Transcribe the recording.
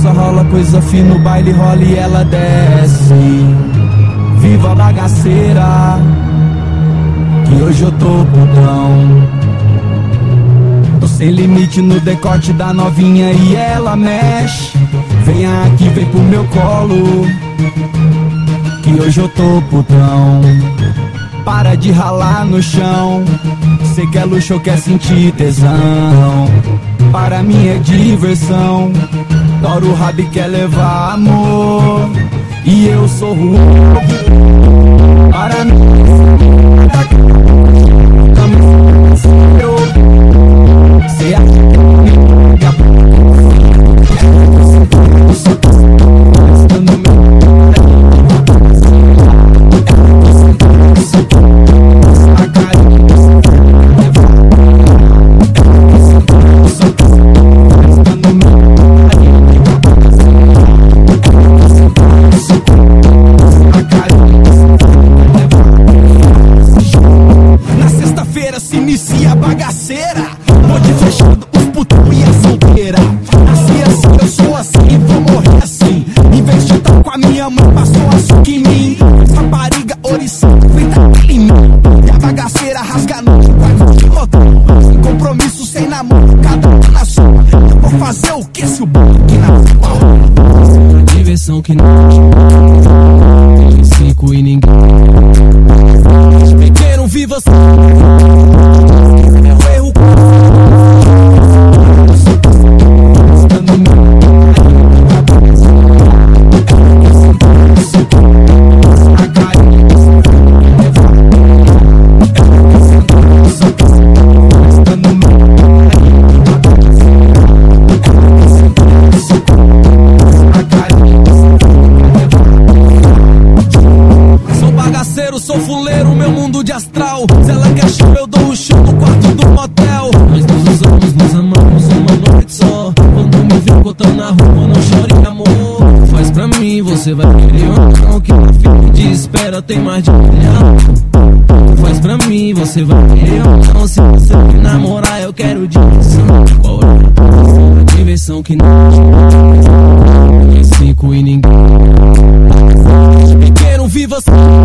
só rola coisa fina, o baile rola e ela desce. Viva a bagaceira, que hoje eu tô putão. Tô sem limite no decote da novinha e ela mexe. Venha aqui, vem pro meu colo, que hoje eu tô putão. Para de ralar no chão, cê quer luxo ou quer sentir tesão. Para mim é diversão, Doro o rabo e quer levar amor. E eu sou ruim, para mim cê acha que se inicia a bagaceira, bonde fechado, os putão e a solteira. Nasci assim, eu sou assim e vou morrer assim. Em vez de estar com a minha mãe, passou açúcar em mim. Rapariga, oriçada, feita em mim. E a bagaceira rasga no quarto de motor. Sem compromisso, sem namoro, cada um na sua. Eu vou fazer o que se o bolo que na sua? A diversão que não tem 5 e ninguém. Pequeno, viva assim. Sou fuleiro, meu mundo de astral. Se ela quer show, eu dou o show no quarto do motel. Nós nos usamos, nos amamos uma noite só. Quando me vê contando na rua, não chore amor. Faz pra mim, você vai querer ou não? Que na fila de espera tem mais de 1 milhão. Faz pra mim, você vai querer ou não? Se você me namorar, eu quero diversão. Qual é a diversão que não tem 5 e ninguém. Pequeno, viva assim.